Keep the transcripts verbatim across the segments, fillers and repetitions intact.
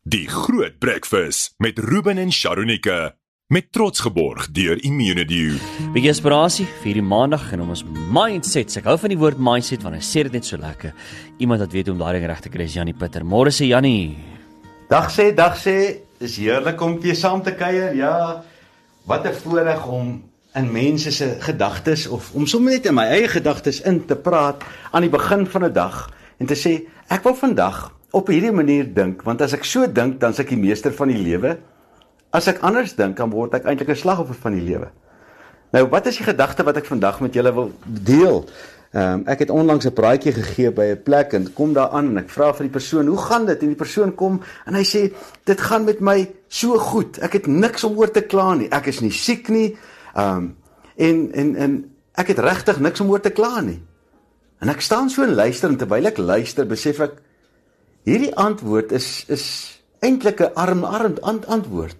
Die Groot Breakfast met Ruben en Sharonika. Met trots geborg deur Immunedio. Bietjie inspirasie vir die maandag en om ons mindsets. Ek hou van die woord mindset want hy sê dit net so lekker. Iemand wat weet hoe om daai ding reg te kry is Janie Pitter. Môre sê Janie. Dag sê, dag sê, is heerlik om weer saam te kuier. Ja, wat 'n voorreg om in mense se gedagtes of om sommer net in my eie gedagtes in te praat aan die begin van 'n dag en te sê ek wil vandag op hierdie manier dink, want as ek so dink, dan is ek die meester van die lewe. As ek anders dink, dan word ek eintlik 'n slagoffer van die lewe. Nou, wat is die gedagte wat ek vandag met julle wil deel? Um, ek het onlangs 'n praatjie gegee by 'n plek en kom daar aan en ek vra vir die persoon, hoe gaan dit? En die persoon kom en hy sê, dit gaan met my so goed. Ek het niks om oor te kla nie. Ek is nie siek nie. Um, en, en, en ek het regtig niks om oor te kla nie. En ek staan so en luister en terwyl ek luister, besef ek, hierdie antwoord is, is eintlik 'n arm-arm ant antwoord.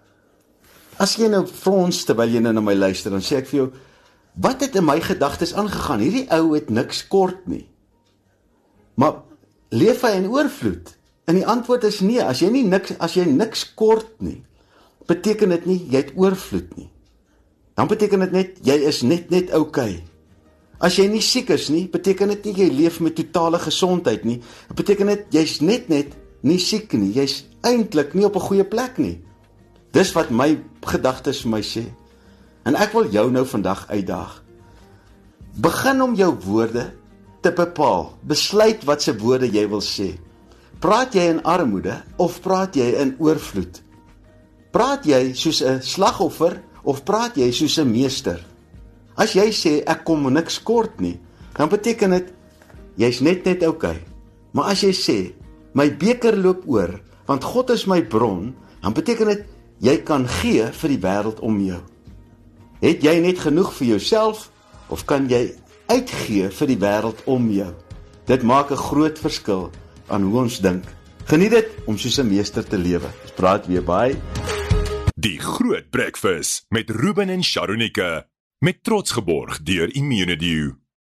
As jy nou frons terwyl jy nou na my luister, dan sê ek vir jou, wat het in my gedagtes aangegaan? Hierdie ou het niks kort nie. Maar leef hy in oorvloed? En die antwoord is nee, as jy nie niks as jy niks kort nie, beteken dit nie jy het oorvloed nie. Dan beteken dit net jy is net net oukei. As jy nie siek is nie, beteken dit nie jy leef met totale gesondheid nie. Dit beteken net jy's net net nie siek nie. Jy's eintlik nie op 'n goeie plek nie. Dis wat my gedagtes vir my sê. En ek wil jou nou vandag uitdaag. Begin om jou woorde te bepaal. Besluit wat se woorde jy wil sê. Praat jy in armoede of praat jy in oorvloed? Praat jy soos 'n slagoffer of praat jy soos 'n meester? As jy sê ek kom niks kort nie, dan beteken dit jy's net net oukei. Maar as jy sê my beker loop oor, want God is my bron, dan beteken dit jy kan gee vir die wêreld om jou. Het jy net genoeg vir jouself of kan jy uitgee vir die wêreld om jou? Dit maak 'n groot verskil aan hoe ons dink. Geniet dit om soos 'n meester te lewe. Ons praat weer by Die Groot Breakfast met Ruben en Sharonika. Met trots geborg deur Immunedio.